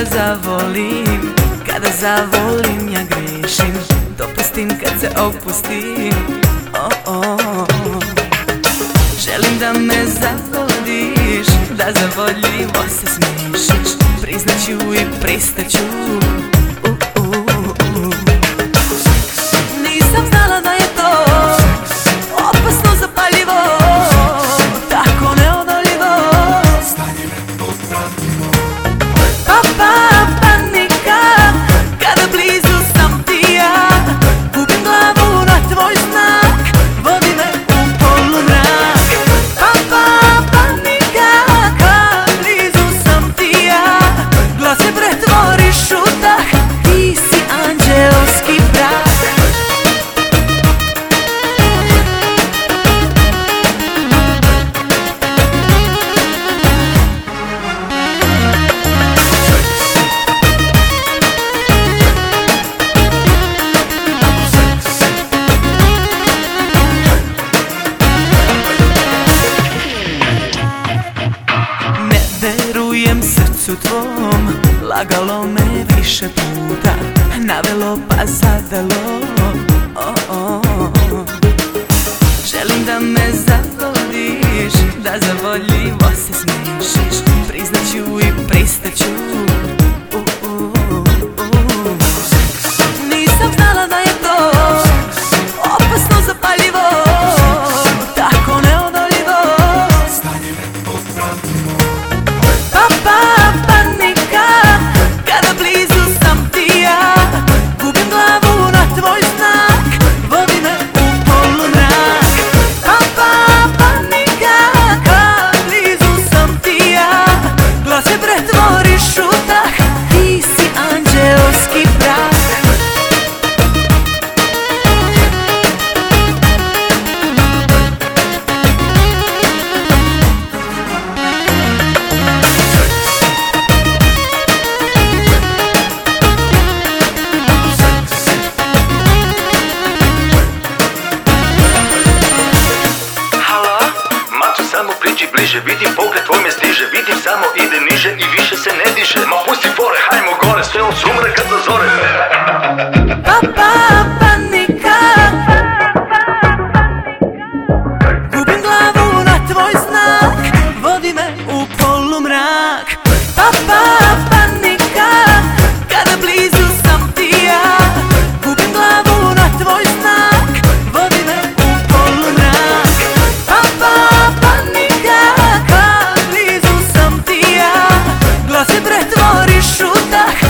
zavolim, kada zavolim ja grešim, dopustim kad se opustim. Želim da me zavodiš, da zavodljivo se smišiš, priznaću i pristaću. Nisam znala da je to opasno, zapaljivo, tako neodoljivo. Panika, kada blizu sam ti ja, gubim glavu na tvoj znak, vodi me u polumrak. Panika, kad blizu sam ti ja, glas se pretvoriš u dah, ti si anđelski prah. Verujem srcu tvom, lagalo me više puta, navelo pa zavelo. Želim da me zavodiš, da zavodljivo se smišiš, priznaću i pristaću. Nisam znala da je to opasno, zapaljivo, tako neodoljivo. Panika, kada blizu sam ti ja, gubim glavu na tvoj znak, vodi me u polumrak. Panika, kad blizu sam ti ja, glas se pretvoriš u dah, ti si anđelski prah. Samo priđi bliže, vidim pogled tvoj me stiže, vidim samo ide niže i više se ne diže. Ma pusti fore, hajmo gore, sve od sumraka do zore. Panika, gubim glavu na tvoj znak, vodi me u polumrak. Panika, kada blizu sam ti ja, gubim glavu na tvoj znak, vodi me u polumrak. Panika, kad blizu sam ti ja, glas se pretvoriš u dah,